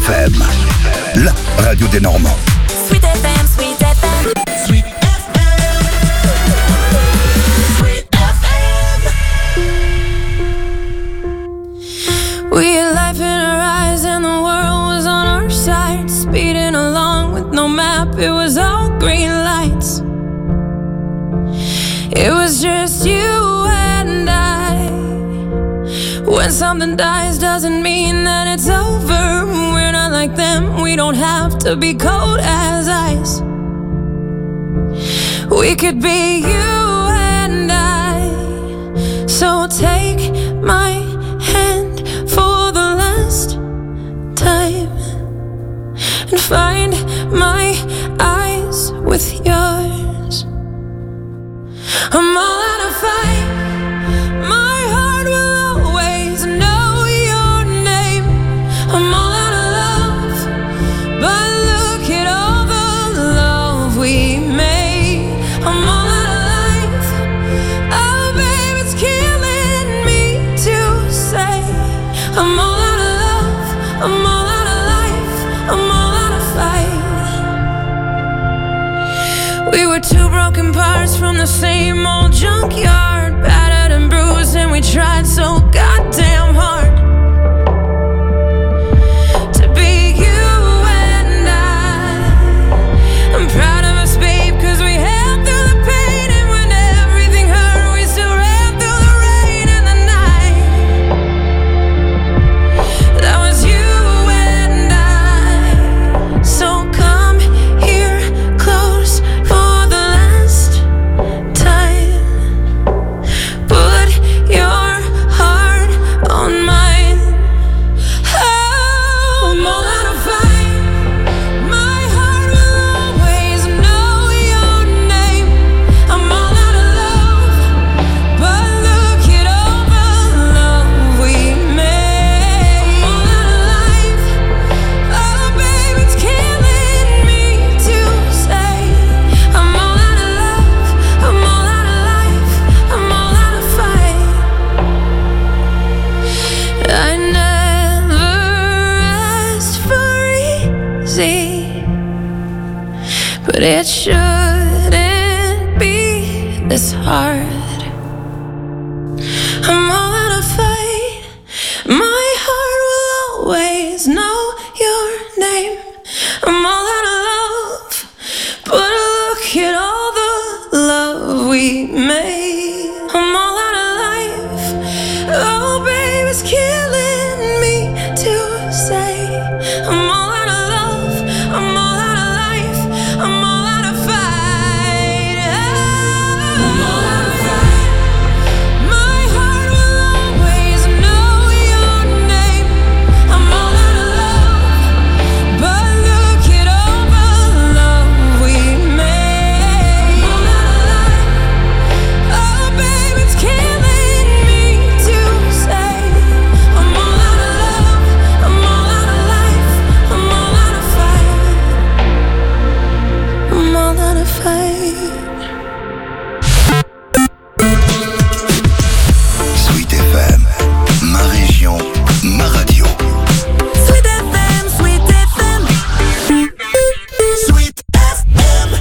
FM, la radio des Normands. Sweet FM, Sweet FM, Sweet FM, Sweet FM. We had life in our eyes and the world was on our side, speeding along with no map, it was all green lights. It was just you and I. When something dies doesn't mean that it's over. We're not like them, we don't have to be cold as ice. We could be you and I. So take my hand for the last time and find my eyes with yours. I'm all out of fight. My heart will always know your name. I'm all out of love, but look at all the love we made. I'm all out of life. Oh, babe, it's killing me to say. I'm all out of love. I'm all out of life. I'm all out of fight. We were two broken parts from the same old junkyard, battered and bruised, and we tried so goddamn hard to be you and I'm proud of us, babe, cause we held through the pain, and when everything hurt, we still ran through the rain and the night. That was you and I. So come here close for the last time. Put your heart on mine. Oh, I'm all out of fight. My heart will always know your name. I'm all out of love, but look at all the love we made. I'm all out of life. Oh, babe, it's killing me to say. I'm all out of love. I'm all out of life. I'm all out of fight. I never asked for easy, but it shouldn't be this hard. I'm all out of fight. My heart will always know your name. I'm all out of love, but look at all the love we made. I'm all out of life. Oh, babe, it's killing me to say. I'm all out of love. I'm all out of life. I'm all out of fight. I'm all out of fight. My heart will always know your name. I'm all out of love, but look at all the love we made. I'm all out of life. Oh, babe, it's killing me to say. I'm all out of love. I'm all out of life. I'm all out of fight. I'm all out of fight. Sweet FM, ma région, ma radio. Sweet FM, Sweet FM, Sweet FM.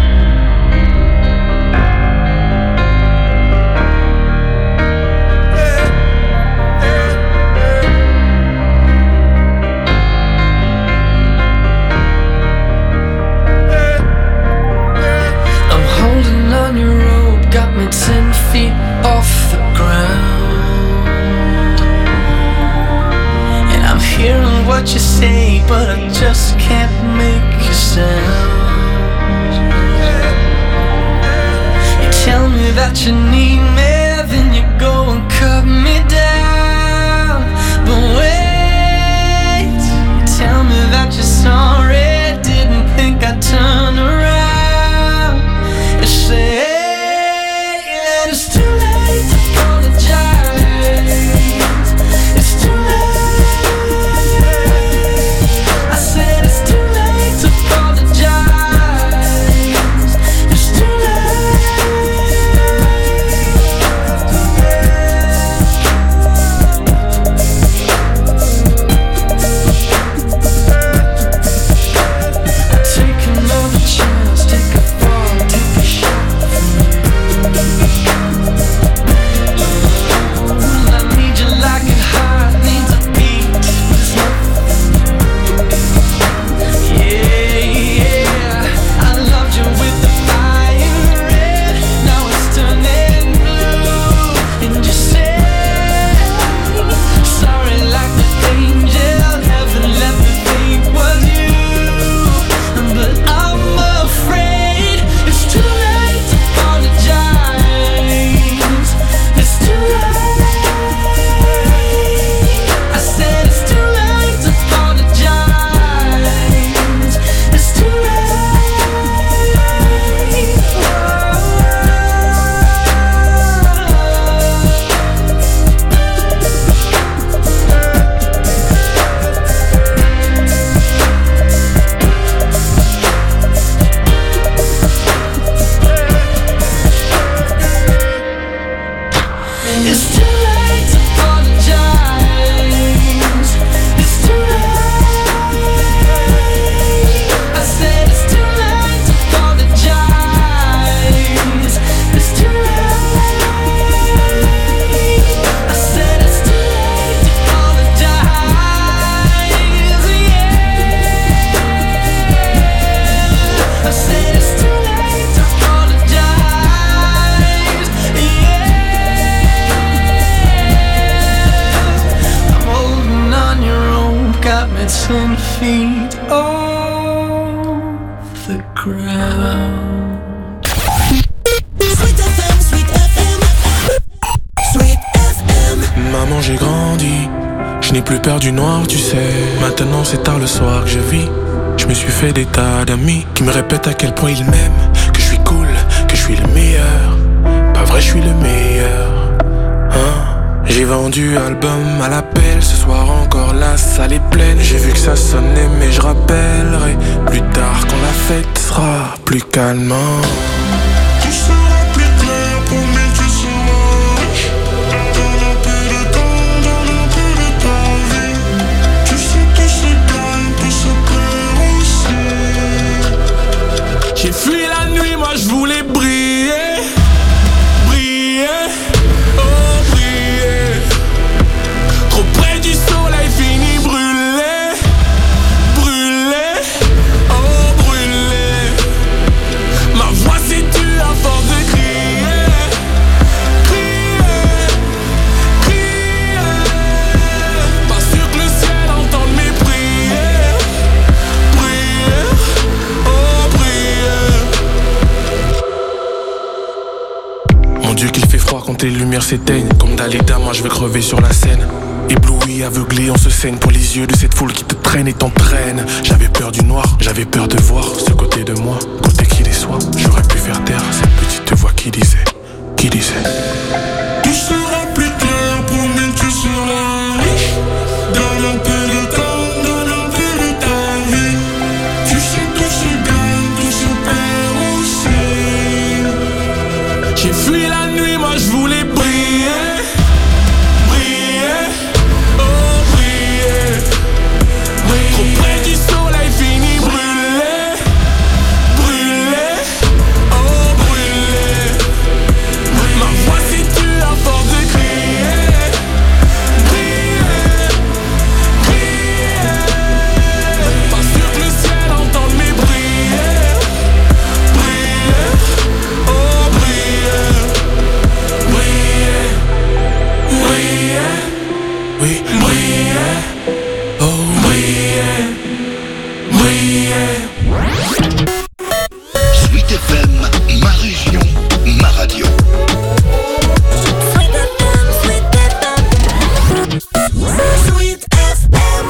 I'm holding on your rope, got me 10 feet off the ground. And I'm hearing what you say, but I just can't make a sound. You tell me that you need me, then you go and cut me down. But wait, you tell me that you're sorry, didn't think I'd turn around. You say that it's too late to apologize. It's too late. I said it's too late to apologize. It's too late. at 10 feet off the ground. Sweet FM, Sweet FM, Sweet FM. Maman, j'ai grandi, je n'ai plus peur du noir, tu sais. Maintenant c'est tard le soir que je vis. Je me suis fait des tas d'amis qui me répètent à quel point ils m'aiment, que je suis cool, que je suis le meilleur. Pas vrai, je suis le meilleur, hein. J'ai vendu album à l'appel, ce soir encore la salle est pleine. J'ai vu que ça sonnait mais je rappellerai plus tard quand la fête sera plus calme. Tout sera plus clair pour mes tu seras riche. Donne un peu de temps, donne un peu de ta vie. Tu sais tout se gagne, tout se perd aussi. J'ai fui la nuit, moi je voulais briller, briller, oh briller. Trop près du soleil, fini brûlé, brûlé, oh brûlé. Ma voix s'est tue à force de crier, crier, crier. Pas sûr que le ciel entende mes prières, prières, oh prières. Mon Dieu qu'il fait froid quand les lumières s'éteignent. Comme Dalida, moi je vais crever sur la scène. Ébloui, aveuglé, on se saigne pour les yeux de cette foule qui te traîne et t'entraîne. J'avais peur du noir, j'avais peur de voir ce côté de moi, côté qui déçoit. J'aurais pu faire taire cette petite voix qui disait. Tout sera plus clair pour mes tu seras riche. Donne un peu de temps, donne un peu de ta vie. Tu sais tout se gagne, tout se perd aussi. J'ai fui la nuit, moi je voulais briller, briller, oh briller, briller. Trop près du soleil, fini brûlé, brûlé, oh brûlé. Ma voix s'est tue à force de crier, crier, crier. Pas sûr que le ciel entende mes prières, prières, oh prières, prières, prières, oui, prières, oh prières, prières. Sweet FM, ma région, ma radio. Sweet FM, Sweet FM, Sweet FM.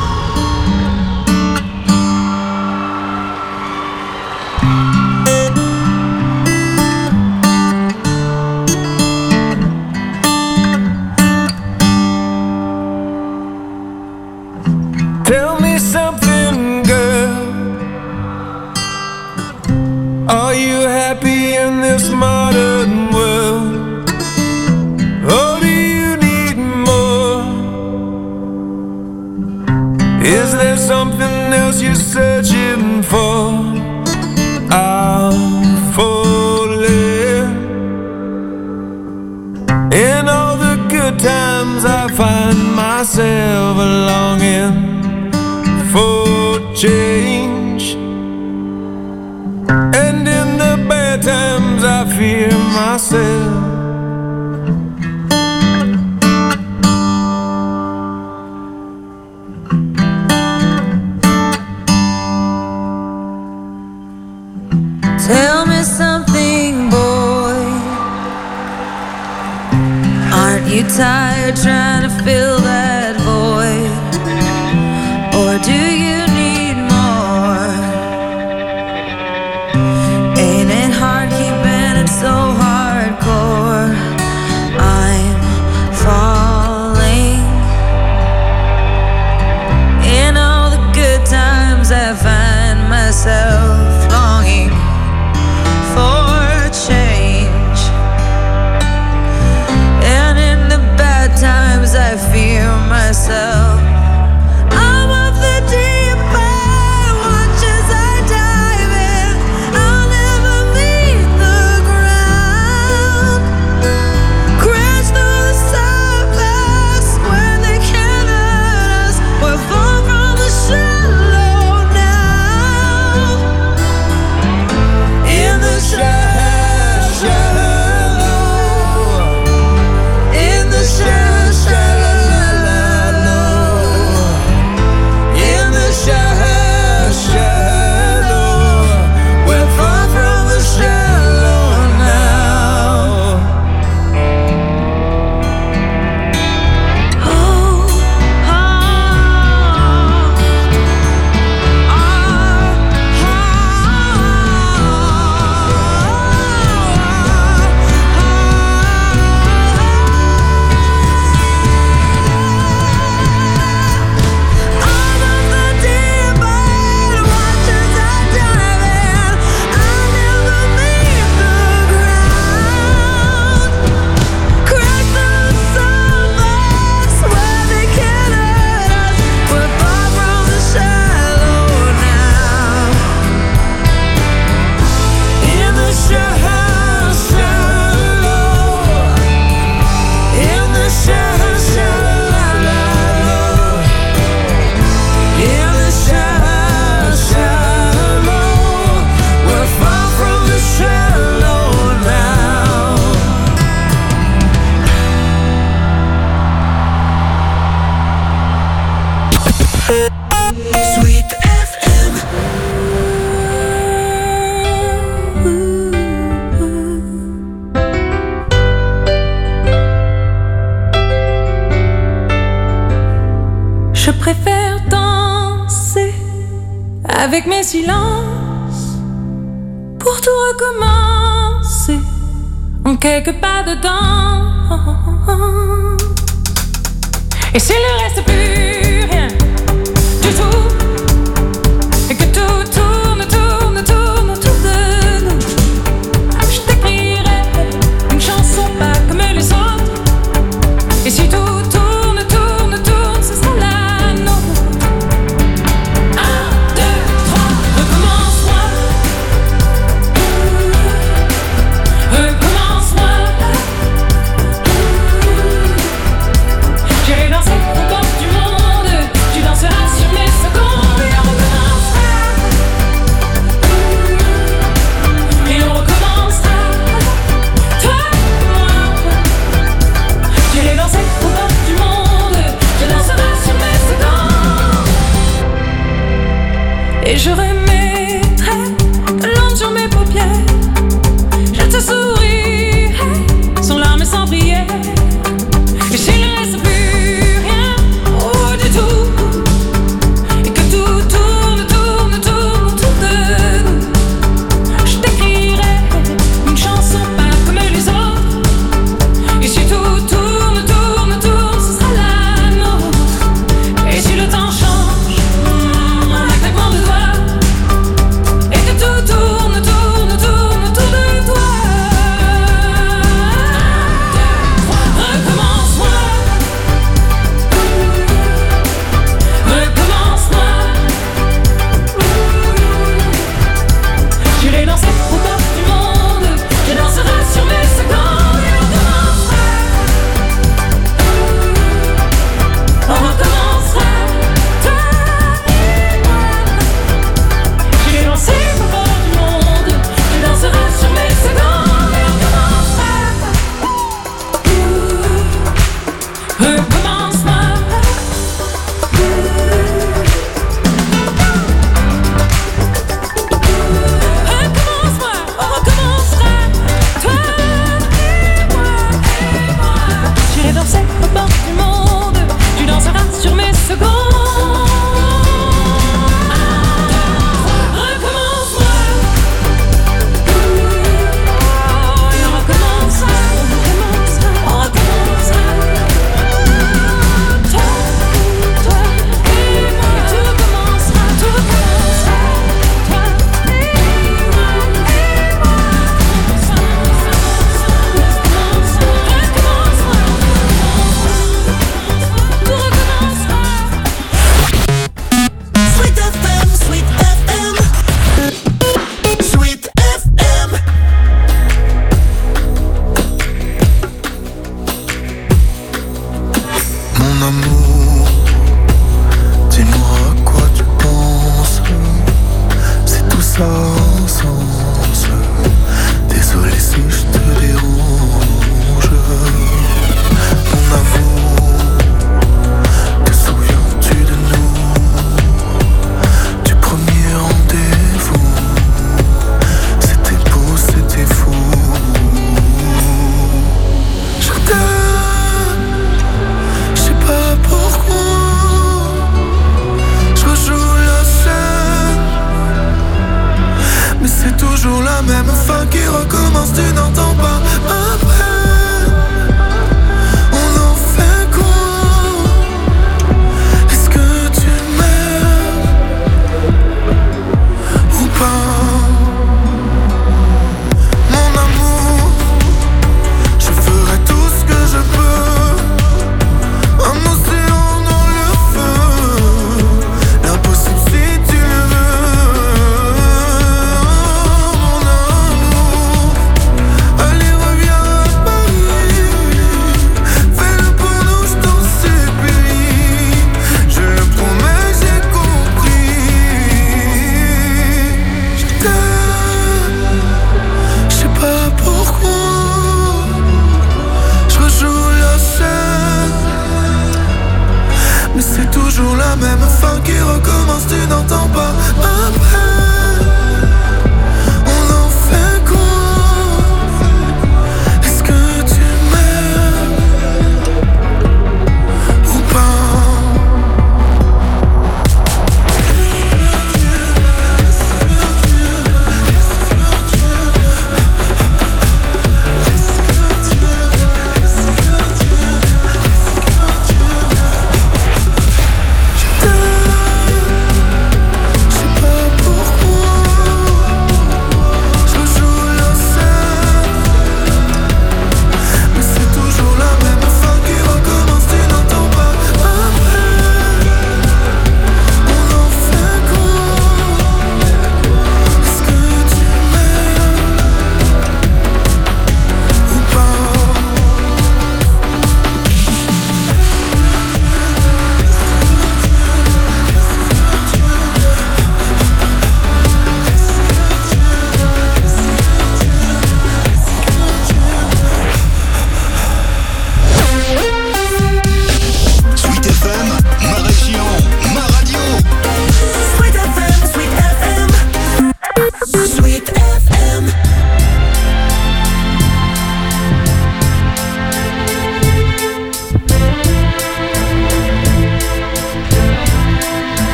Tell me something, girl. Are you happy in this modern world? Or do you need more? Is there something else you're searching for? I'm falling. In all the good times I find myself longing for change, and in the bad times I fear myself. Tell me something, boy. Aren't you tired trying to fill that void? Or do you need more? Ain't it hard keeping it so hardcore? Je préfère danser avec mes silences pour tout recommencer en quelques pas dedans. Et s'il ne reste plus rien du tout, et que tout tourne autour de nous, je t'écrirai une chanson pas comme les autres. Et si tout tourne, ce sera la nôtre. 1, 2, 3, recommence-moi. Recommence-moi. J'irai danser au bord du monde. Tu danseras sur mes secondes. Et on recommencera. Et on recommencera. Toi et moi. J'irai danser au bord du monde. Tu danseras sur mes secondes. Et je remettrai de l'ombre sur mes paupières. Je te sourirai sans larmes et sans prière. Et s'il ne reste plus rien du tout, et que tout tourne autour de nous, je t'écrirai une chanson pas comme les autres. Et si tout tourne, ce sera la nôtre. Et si le temps change en un claquement de doigts, et que tout tourne autour de toi. Recommence-moi. Recommence-moi. J'irai danser au bord du monde. Tu danseras sur mes secondes. Et on recommencera. On recommencera. Toi et moi. J'irai danser au bord du monde. Tu danseras sur mes secondes. Et on recommencera. Recommence-moi. Recommence-moi, on recommencera. Toi et moi. J'irai danser au bord du monde. Tu danseras sur mes secondes. Recommence-moi. Et on recommencera. On recommencera. Toi et moi. Tout recommencera. Toi et moi. Sweet FM, Sweet FM. Sweet FM. Mon amour, dis-moi à quoi tu penses. C'est tout ça sens. Désolé si je te dérange. Mon amour, te souviens-tu de nous? Du premier rendez-vous. C'était beau, c'était fou. Je t'aime. Je sais pas pourquoi je rejoue la scène, mais c'est toujours la même fin qui recommence. Tu n'entends pas ma peine. On en fait quoi? Est-ce que tu m'aimes ou pas? Mon amour, je ferai tout ce que je peux. Un océan dans le feu, l'impossible si tu le veux. Mon amour, allez reviens à Paris. Fais-le pour nous, je t'en supplie. Je le promets, j'ai compris. Je t'aime, je sais pas pourquoi. Je rejoue la scène, mais c'est toujours la même fin qui recommence. Tu n'entends pas ma peine. On en fait quoi? Est-ce que tu m'aimes ou pas?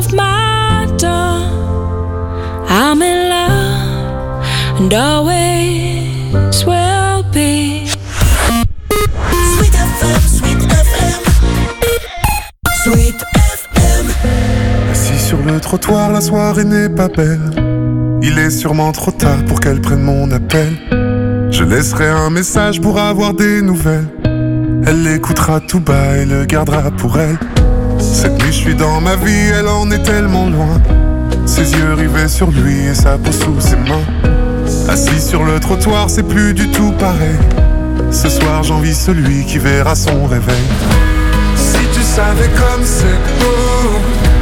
of my door. I'm in love and always will be. Sweet FM, Sweet FM, Sweet FM. Assis sur le trottoir, la soirée n'est pas belle. Il est sûrement trop tard pour qu'elle prenne mon appel. Je laisserai un message pour avoir des nouvelles. Elle l'écoutera tout bas et le gardera pour elle. Cette nuit je suis dans ma vie, elle en est tellement loin. Ses yeux rivés sur lui et sa peau sous ses mains. Assis sur le trottoir, c'est plus du tout pareil. Ce soir j'envie celui qui verra son réveil. Si tu savais comme c'est beau,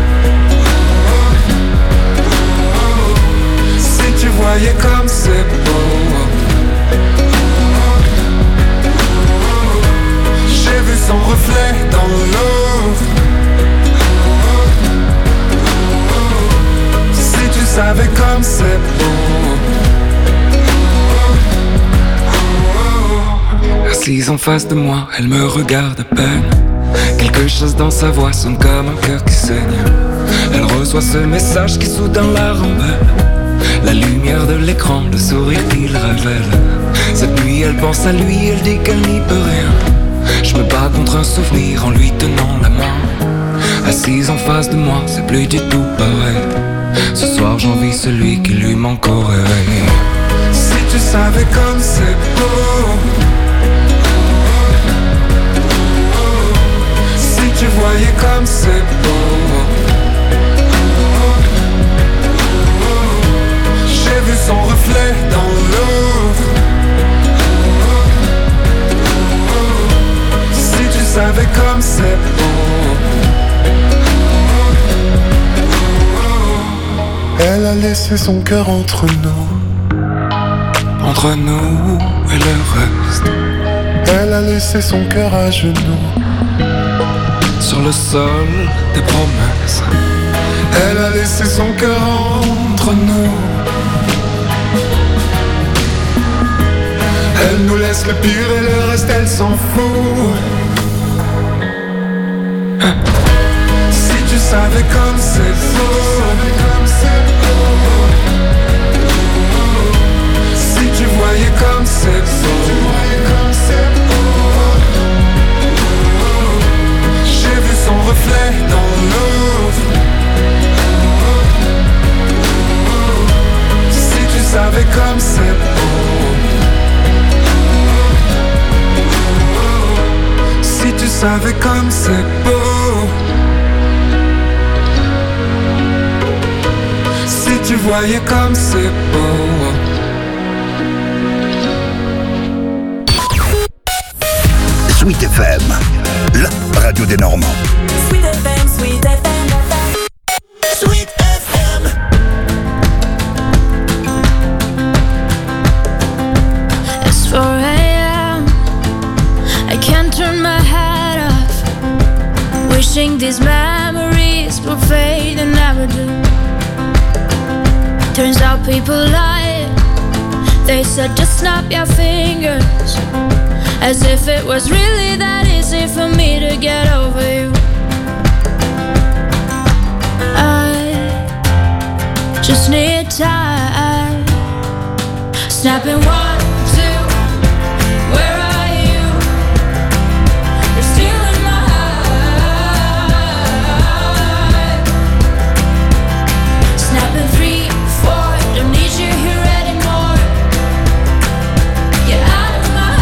si tu voyais comme c'est beau. J'ai vu son reflet dans l'eau. Si tu savais comme c'est beau. Assise en face de moi, elle me regarde à peine. Quelque chose dans sa voix sonne comme un cœur qui saigne. Elle reçoit ce message qui soudain la rembelle. La lumière de l'écran, le sourire qu'il révèle. Cette nuit elle pense à lui, elle dit qu'elle n'y peut rien. Je me bats contre un souvenir en lui tenant la main. Assise en face de moi, c'est plus du tout pareil. Ce soir j'envie celui qui lui manque au réveil. Si tu savais comme c'est beau. Si tu voyais comme c'est beau. J'ai vu son reflet dans l'eau. Si tu savais comme c'est beau. Elle a laissé son cœur entre nous. Entre nous et le reste. Elle a laissé son cœur à genoux. Sur le sol des promesses. Elle a laissé son cœur entre nous. Elle nous laisse le pire et le reste elle s'en fout. Si tu savais comme c'est beau. Si tu voyais comme c'est beau. J'ai vu son reflet dans l'eau. Si tu savais comme c'est beau. Si tu savais comme c'est beau. Si tu voyais comme c'est beau. Sweet FM, la radio des Normands. Sweet FM, Sweet FM, Sweet FM. It's 4 a.m. I can't turn my head off. Wishing these memories will fade and never do. Turns out people lie. They said just snap your fingers. As if it was really that easy for me to get over you. I just need time. Snapping 1, 2, where are you? You're stealing my heart. Snapping 3, 4, don't need you here anymore. Get out of my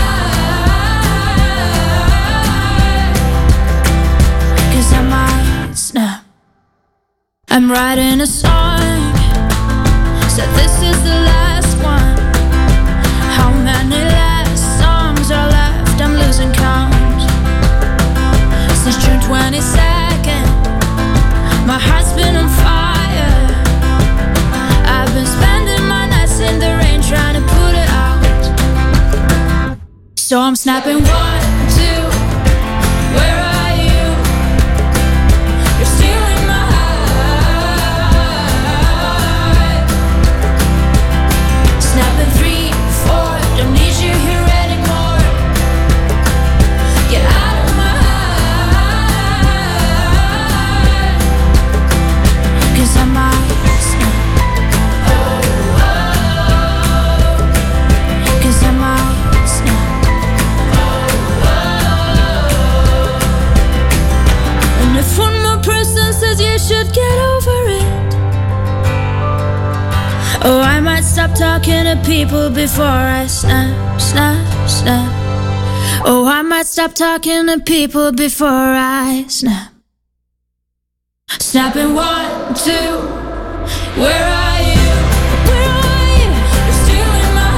heart. 'Cause I might snap. I'm writing a song. Said this is the last one. How many last songs are left? I'm losing count. Since June 22nd, my heart's been on fire. I've been spending my nights in the rain trying to put it out. So I'm snapping 1, 2, where are you? You're stealing my heart. Snapping 3, 4, don't need you here anymore. Get out of my heart. Oh, I might stop talking to people before I snap, snap, snap. Oh, I might stop talking to people before I snap. Snapping 1, 2, where are you? Where are you? You're still in my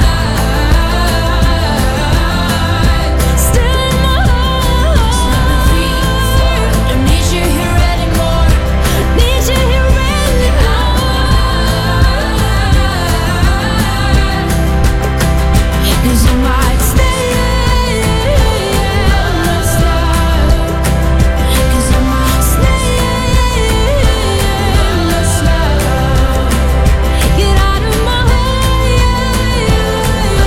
heart. Still in my heart. Snapping 3, 4, don't need you here anymore. Need you here anymore. 'Cause I might stay, let's stop. 'Cause I might stay, let's stop. Get out of my head,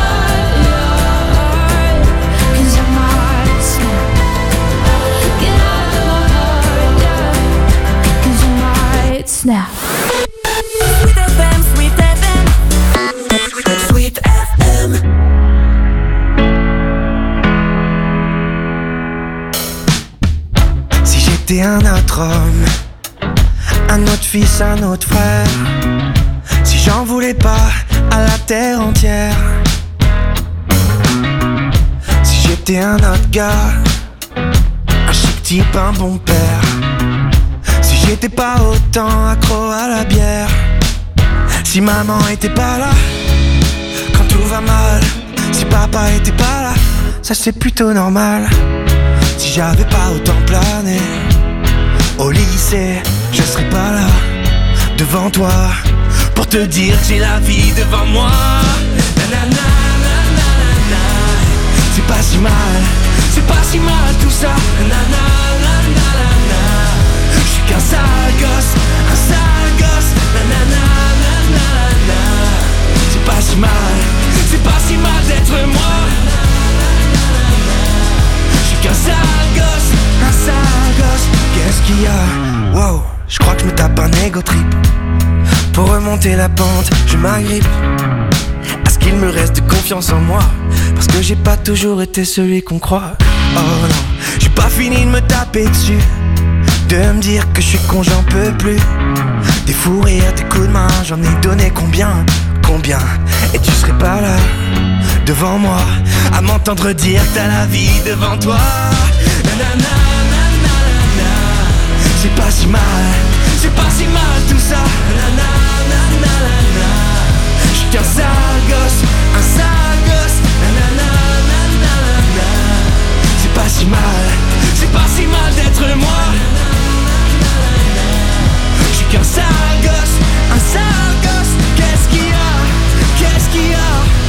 'cause I might snap. Get out of my heart, 'cause I might snap. Sweet FM, Sweet FM. Sweet FM. Si j'étais un autre homme, un autre fils, un autre frère, si j'en voulais pas à la terre entière, si j'étais un autre gars, un chic type, un bon père, si j'étais pas autant accro à la bière, si maman était pas là quand tout va mal, si papa était pas là, ça c'est plutôt normal. Si j'avais pas autant plané au lycée, je serais pas là devant toi pour te dire que j'ai la vie devant moi. Nanana, nanana, c'est pas si mal tout ça. Nanana, nanana, je suis qu'un sale gosse, nanana, nanana, c'est pas si mal d'être moi. Qu'un sale gosse, qu'est-ce qu'il y a? Wow, je crois que je me tape un ego trip. Pour remonter la pente, je m'agrippe à ce qu'il me reste de confiance en moi, parce que j'ai pas toujours été celui qu'on croit. Oh non, j'ai pas fini de me taper dessus, de me dire que je suis con, j'en peux plus. Des fous rires, des coups de main, j'en ai donné combien? Et tu serais pas là devant moi à m'entendre dire que t'as la vie devant toi. Nanana, nanana, c'est pas si mal tout ça. Nanana, nanana, je suis qu'un sale gosse, nanana, nanana, c'est pas si mal d'être moi. Je suis qu'un sale gosse, qu'est-ce qu'il y a? Qu'est-ce qu'il y a?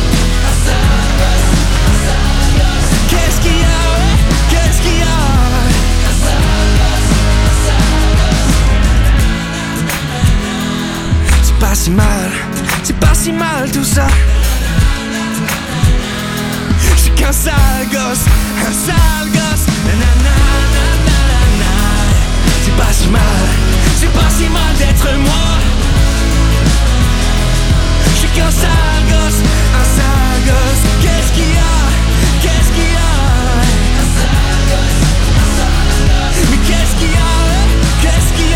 Qu'est-ce qu'il y a? Qu'est-ce qu'il y a? C'est pas si mal tout ça. Je suis qu'un sale gosse, nanana, nanana, c'est pas si mal d'être moi. Je suis qu'un sale gosse, qu'est-ce qu'il y a? Qu'est-ce qu'il y a? Mais qu'est-ce qu'il y a? Qu'est-ce qu'il y a?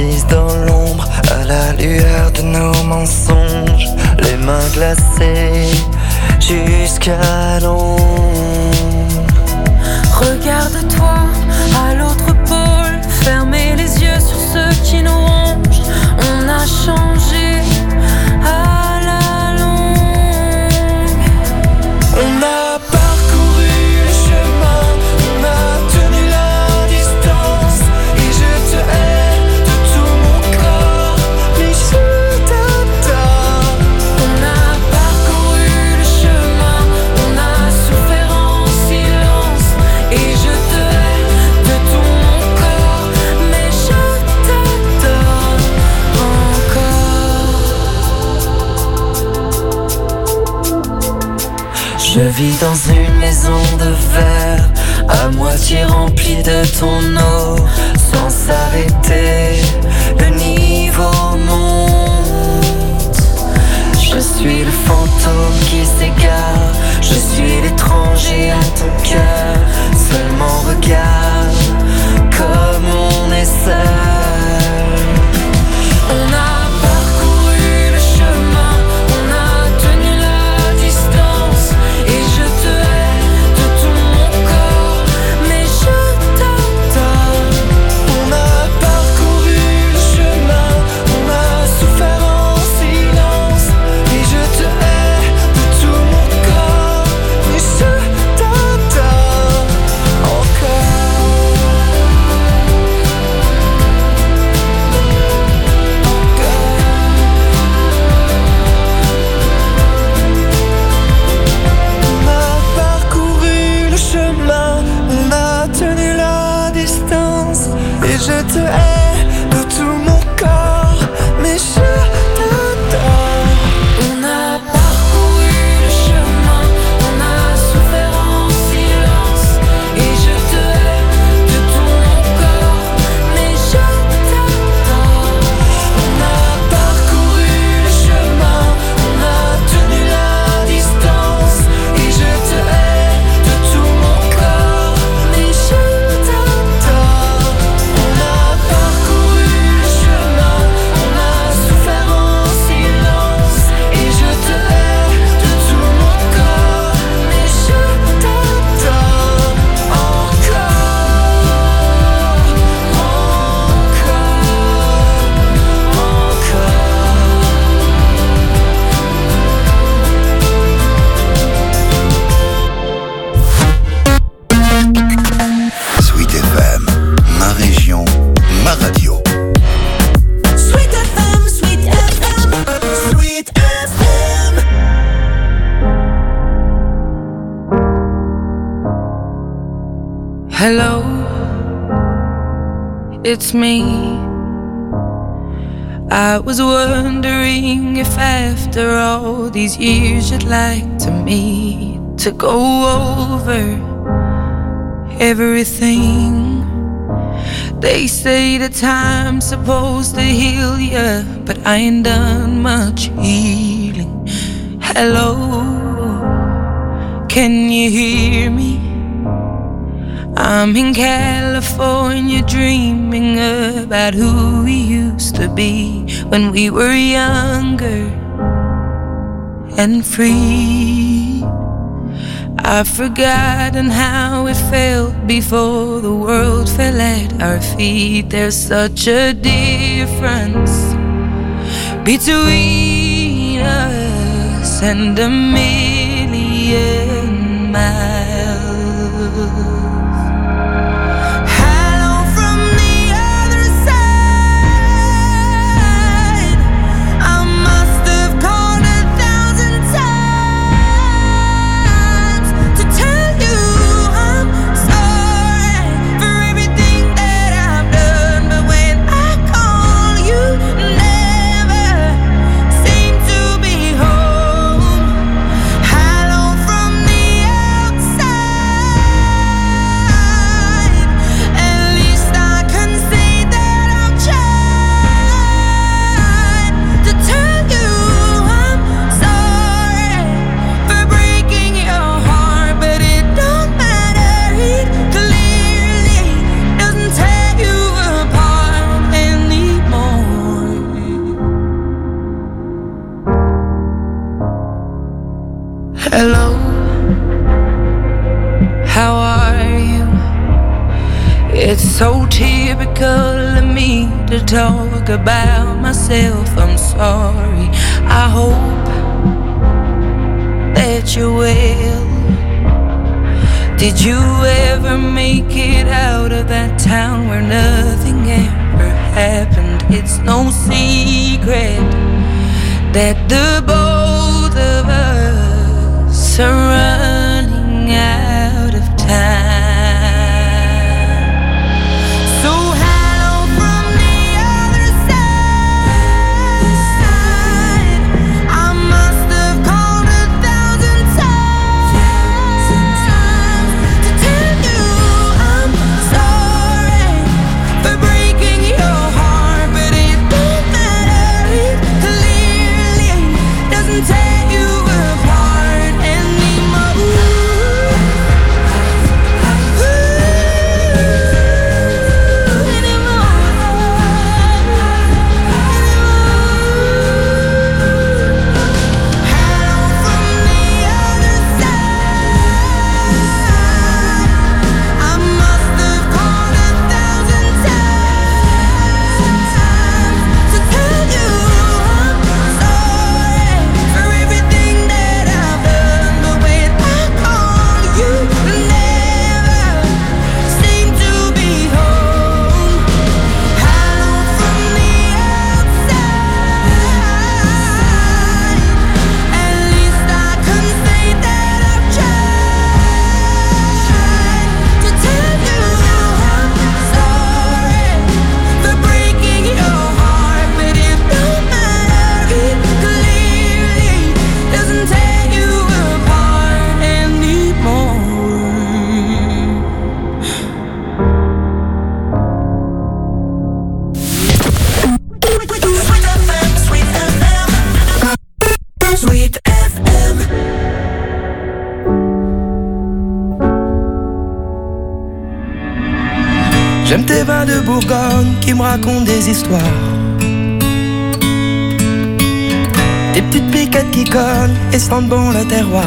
assise dans l'ombre à la lueur de nos mensonges, les mains glacées jusqu'à l'ombre. Regarde-toi à l'autre pôle, fermez les yeux sur ceux qui nous rongent. On a changé à la longue. On a parcouru le chemin, on a tenu la distance, et je te hais de tout mon corps, mais je t'adore. On a parcouru le chemin, on a souffert en silence, et je te hais de tout mon corps, mais je t'adore encore. Je vis dans une maison de verre, à moitié remplie de ton eau, sans s'arrêter, le niveau monte. Je suis le fantôme qui s'égare, je suis l'étranger à ton cœur. Seulement regarde comme on est seul. On a parcouru le chemin, on a tenu la distance, et je te hais de tout mon corps, mais je t'adore. On a parcouru le chemin, on a souffert en silence, et je te hais de tout mon corps, mais je t'adore encore. On a parcouru le chemin, on a tenu la distance, et je te hais de tout mon corps, mais je t'adore. On a parcouru le chemin, on a souffert en silence, et je te hais de tout mon corps, mais je t'adore. On a parcouru le chemin, on a tenu la distance, et je te hais de tout mon corps, mais je t'adore. On a parcouru le chemin, on a souffert en silence, et je te hais de tout mon corps, mais je t'adore encore, Sweet FM, ma région, ma radio. Sweet FM, Sweet FM, Sweet FM. Hello, it's me. I was wondering if after all these years you'd like to meet to go over everything. They say the time's supposed to heal ya, but I ain't done much healing. Hello, can you hear me? I'm in California dreaming about who we used to be when we were younger and free. I've forgotten how it felt before the world fell at our feet. There's such a difference between us and a million miles. Hello from the other side. I must have called 1,000 times to tell you I'm sorry for everything that I've done. But when I call, you never seem to be home. Hello from the outside. to talk about myself. I'm sorry. I hope that you will. Did you ever make it out of that town where nothing ever happened? It's no secret that the both of us are running out of time. J'aime tes vins de Bourgogne qui me racontent des histoires. Tes petites piquettes qui cognent et sentent bon le terroir.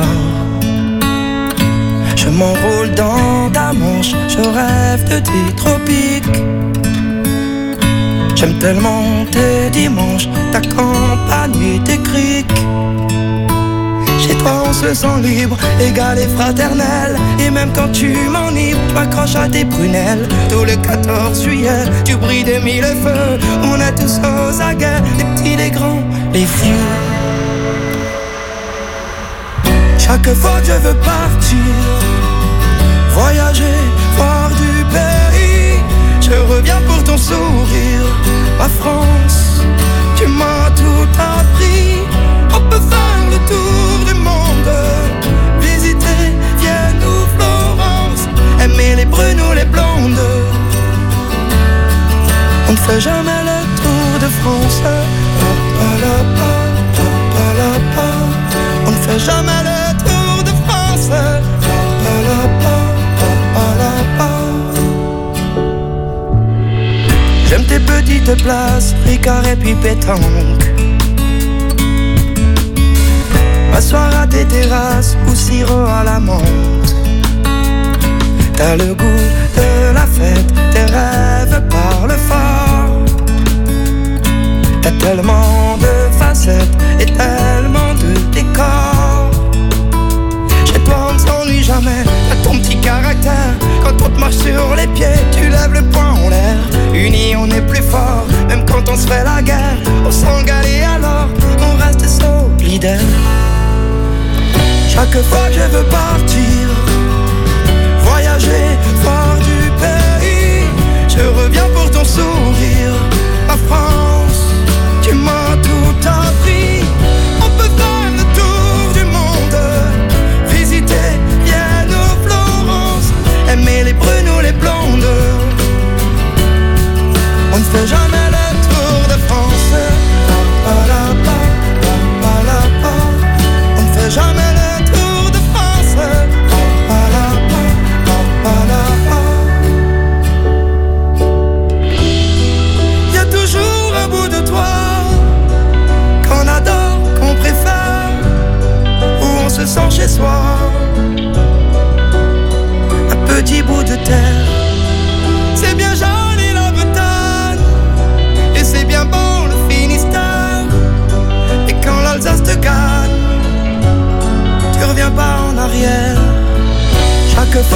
Je m'enroule dans ta manche, je rêve de tes tropiques. J'aime tellement tes dimanches, ta campagne et tes criques. Chez toi on se sent libre, égal et fraternel. Et même quand tu m'enivres, tu m'accroches à tes prunelles. Tout le 14 juillet, tu brilles des mille feux. On est tous aux aguets, les petits, les grands, les vieux. Chaque fois que je veux partir, voyager, voir du pays, je reviens pour ton sourire. Ma France, tu m'as tout appris. On peut faire le tour du monde, visiter Vienne ou Florence, aimer les brunes ou les blondes. On ne fait jamais le tour de France. On ne fait jamais le tour de France. J'aime tes petites places, Ricard et puis pétanque. M'asseoir à tes terrasses ou sirop à la menthe. T'as le goût de la fête, tes rêves parlent fort. T'as tellement de facettes et tellement de décors. Chez toi on ne s'ennuie jamais, t'as ton petit caractère. Quand on te marche sur les pieds, tu lèves le poing en l'air. Unis on est plus fort, même quand on se fait la guerre. On s'engale et alors on reste solidaire. Chaque fois que je veux partir, voyager, voir du pays, je reviens pour ton sourire. Ma France, tu m'as tout appris. On peut faire le tour du monde, visiter Vienne ou Florence, aimer les brunes ou les blondes. On ne fait jamais le tour de France. On ne fait jamais le tour de France.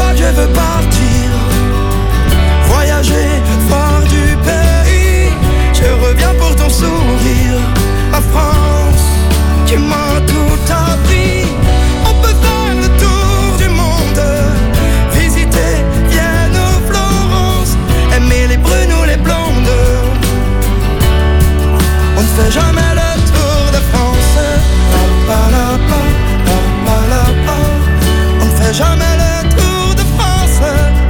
je veux partir, voyager, voir du pays. Je reviens pour ton sourire, la France qui m'a tout appris. On peut faire le tour du monde, visiter Vienne ou Florence, aimer les brunes ou les blondes. On ne fait jamais le tour de France. On ne fait jamais le tour de France.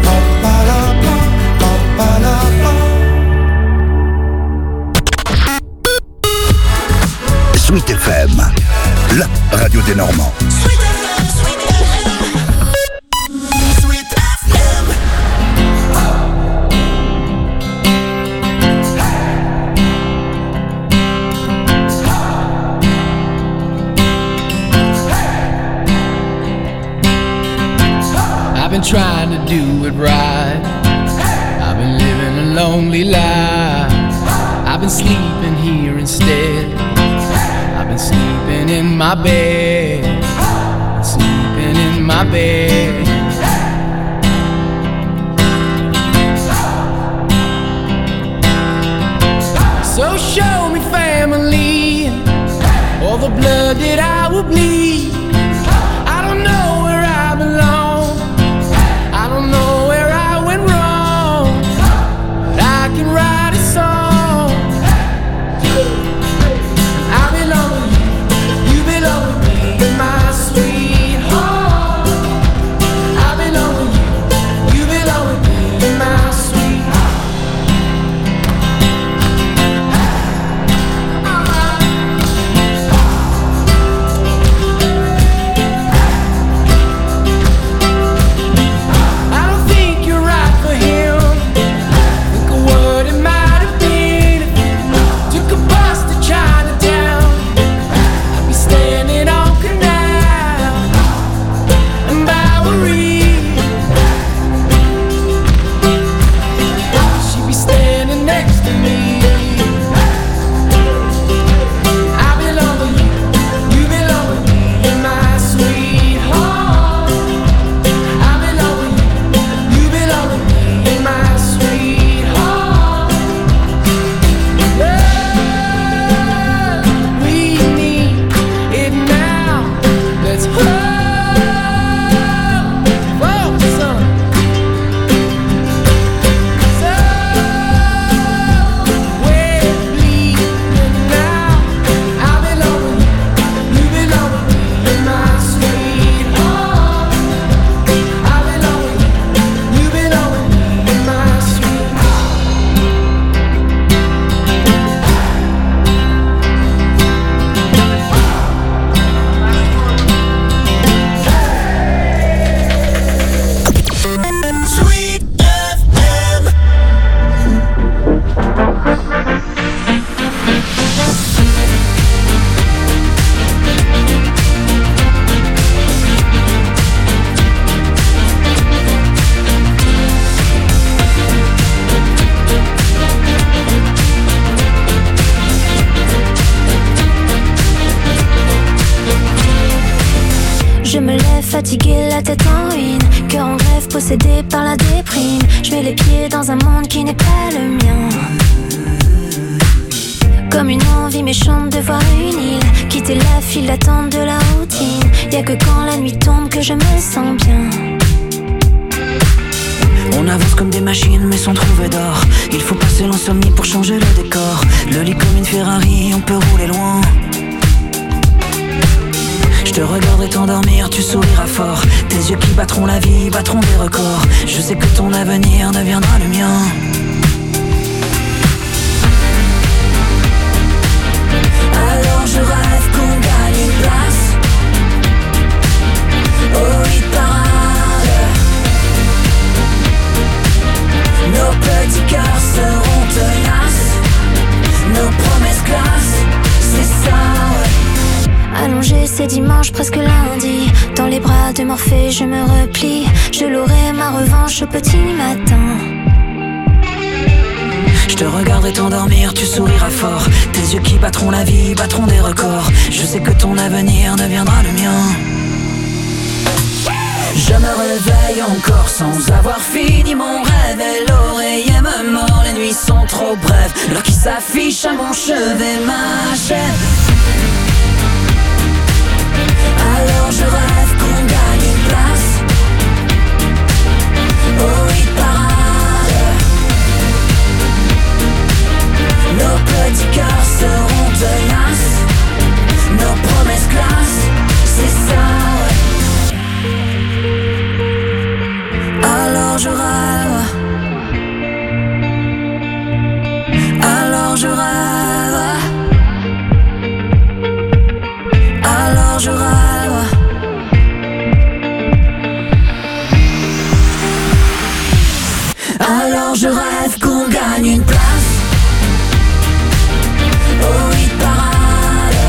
Sweet FM, la radio des Normands. I've been trying to do it right. I've been living a lonely life. I've been sleeping here instead. I've been sleeping in my bed. Sleeping in my bed. So show me family, all the blood that I will bleed. I don't know where I belong. I don't know where I went wrong, but I can write a song. I belong with you, you belong with me, my sweetheart. I belong with you, you belong with me, my sweetheart. Fatigué, la tête en ruine, cœur en grève, possédé par la déprime. Je mets les pieds dans un monde qui n'est pas le mien. Comme une envie méchante de voir une île, quitter la file d'attente de la routine. Y'a que quand la nuit tombe que je me sens bien. On avance comme des machines mais sans trouver d'or. Il faut passer l'insomnie pour changer le décor. Le lit comme une Ferrari, on peut rouler loin. Je te regarderai t'endormir, tu souriras fort. Tes yeux qui battront la vie, battront des records. Je sais que ton avenir deviendra le mien. Alors je rêve qu'on gagne une place au hit parade. Nos petits cœurs seront tenaces, nos promesses classe, c'est ça, ouais. Allongé, c'est dimanche, presque lundi. Dans les bras de Morphée, je me replie. Je l'aurai ma revanche au petit matin. Je te regarderai t'endormir, tu souriras fort. Tes yeux qui battront la vie, battront des records. Je sais que ton avenir deviendra le mien. Je me réveille encore sans avoir fini mon rêve et l'oreiller me mord, les nuits sont trop brèves. L'heure qui s'affiche à mon chevet m'achève. Alors je rêve qu'on gagne une place au hit parade. Nos petits cœurs seront tenaces, nos promesses classe, c'est ça. Alors je rêve, alors je rêve, alors je rêve. Alors je rêve qu'on gagne une place au hit parade.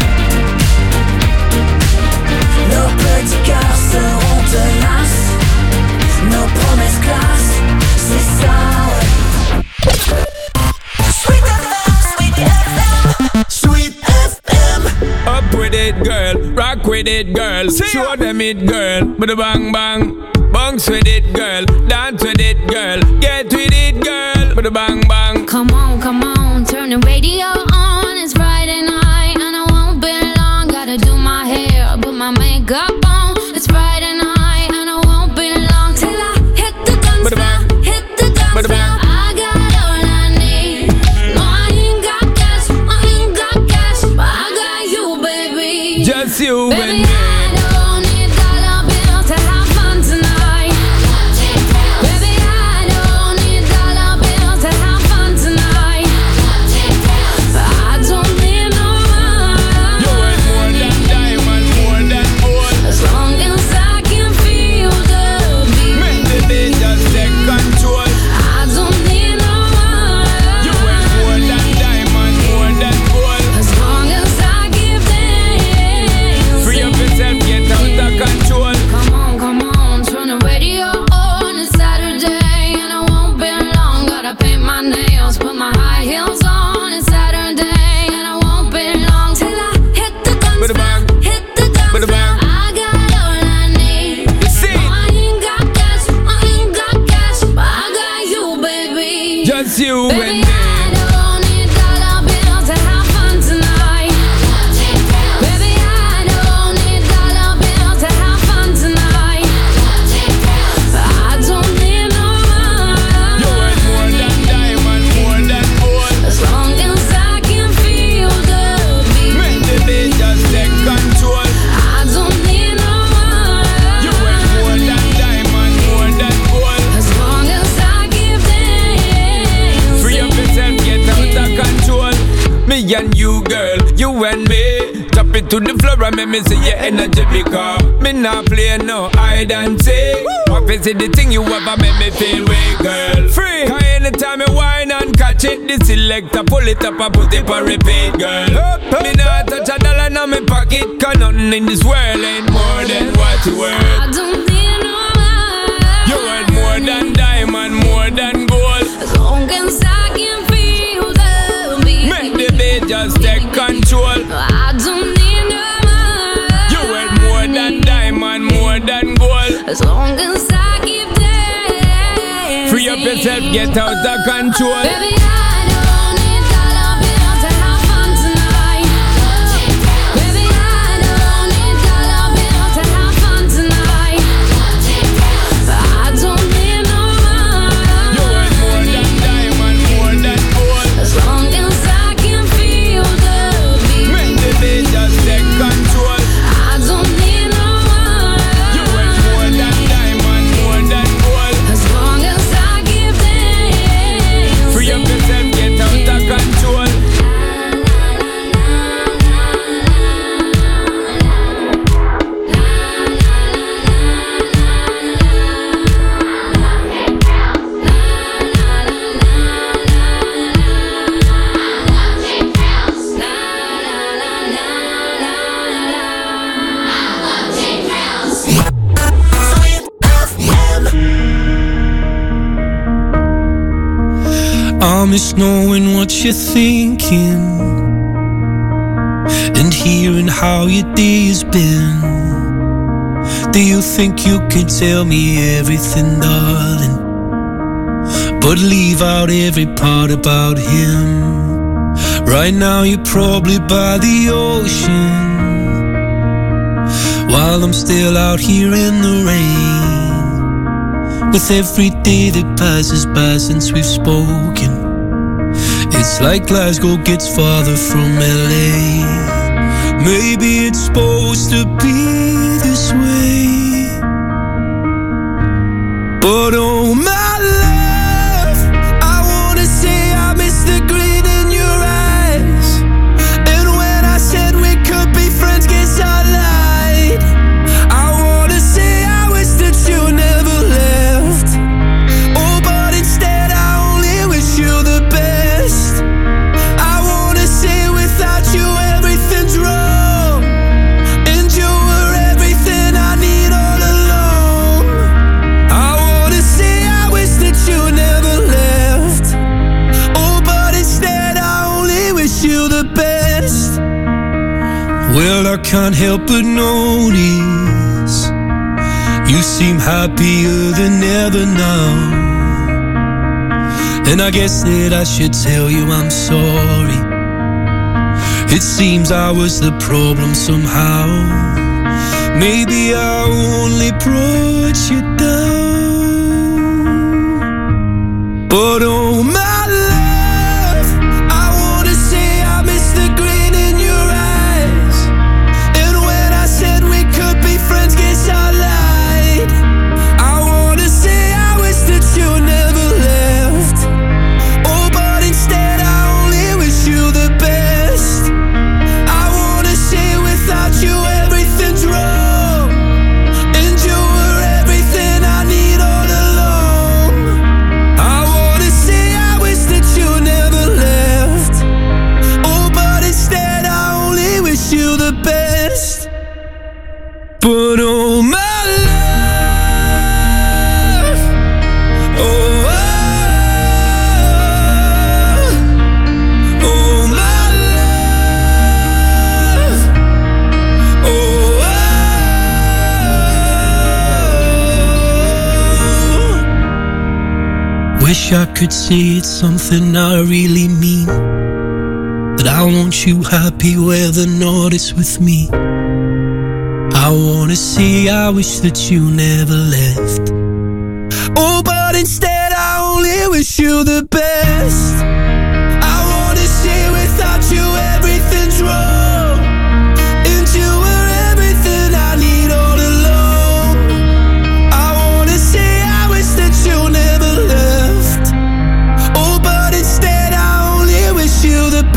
Nos petits cœurs seront tenaces, nos promesses classe, c'est ça, ouais. Sweet FM, Sweet FM. Up with it, girl, rock with it, girl. Show them it, girl, with a bang bang. Bounce with it, girl, dance with it, girl. Get with it, girl, with a bang bang. Come on, turn the radio on. It's Friday night and I won't be long. Gotta do my hair, put my makeup on. It's Friday night and I won't be long till I hit the guns now, hit the guns now. I got all I need. No, I ain't got cash, but I got you, baby. Just you baby, and me. I don't need dollar bills to have fun tonight. Baby, I don't need dollar bills to have fun tonight. I don't need no money. You ain't more than diamond, more than gold. As long as I can feel the beat. Make the beat just take control. I don't need no money. You ain't more than diamond, more than gold. As long as I give them. Free up yourself, get out of control. Come on, turn the radio on. It's Saturday and I won't be long. Gotta paint my nails, put my high heels on. It's Saturday and I won't be long till I hit the guns now, hit the guns now. I got all I need. No, I ain't got cash, but I got you, baby. Just you Baby, and me. I don't need dollar bills to have fun tonight. Baby, I don't need dollar bills to have fun tonight. I don't need no money. You ain't more than diamond, more than gold. As long as I can feel the beat. Make the beat just take control. I don't need no money. You ain't more than diamond, more than gold. As long as I give them. Free up yourself, get out of control. Me and you, girl, you and me. Tap it to the floor and make me see your energy because me not play no hide and seek. What is it the thing you ever make me feel way, girl? Free. Cause anytime you whine and catch it, the selector pull it up and put it on repeat, girl. Me not touch a dollar in my pocket, cause nothing in this world ain't more than what you worth. I don't need no money. You worth more than diamond, more than gold. As long as I can feel the beat. Make the beat just take control. I don't need no money. You worth more than diamond, more than gold. As long as I keep dancing. Free up yourself, get out of control. Baby, I don't need dollar bills to have fun tonight. Baby, I don't need dollar bills to have fun tonight. I don't need no money. You worth more than diamond, more than gold. As long as I can feel the beat. Make the beat just take control. I don't need no money. You worth more than diamond, more than gold. As long as I give them. Free up yourself, get out of control. I miss knowing what you're thinking and hearing how your day has been. Do you think you can tell me everything, darling, but leave out every part about him? Right now you're probably by the ocean, while I'm still out here in the rain. With every day that passes by since we've spoken, it's like Glasgow gets farther from LA. Maybe it's supposed to be this way, but oh my love, I wanna say I miss the grin in your eyes. And when I said we could be friends, guess I lied. I wanna say I wish that you never left. Oh, but instead I only wish you the best. I wanna say without you everything's wrong, and you were everything I need all along. I wanna say I wish that you never left. Oh, but instead I only wish you the best. Well, I can't help but notice you seem happier than ever now, and I guess that I should tell you I'm sorry. It seems I was the problem somehow. Maybe I only brought you down, but oh my love, I wanna say I miss the grin in your eyes. And when I said we could be friends, guess I lied. I wanna say I wish that you never left. Oh, but instead I only wish you the best. I wanna say without you everything's wrong, and you were everything I need all along. I wanna say I wish that you never left. Oh, but instead I only wish you the best. But oh my love, oh, oh my love, oh, wish I could say it's something I really mean, that I want you happy whether or not it's with me. I wanna say I wish that you never left. Oh, but instead I only wish you the best.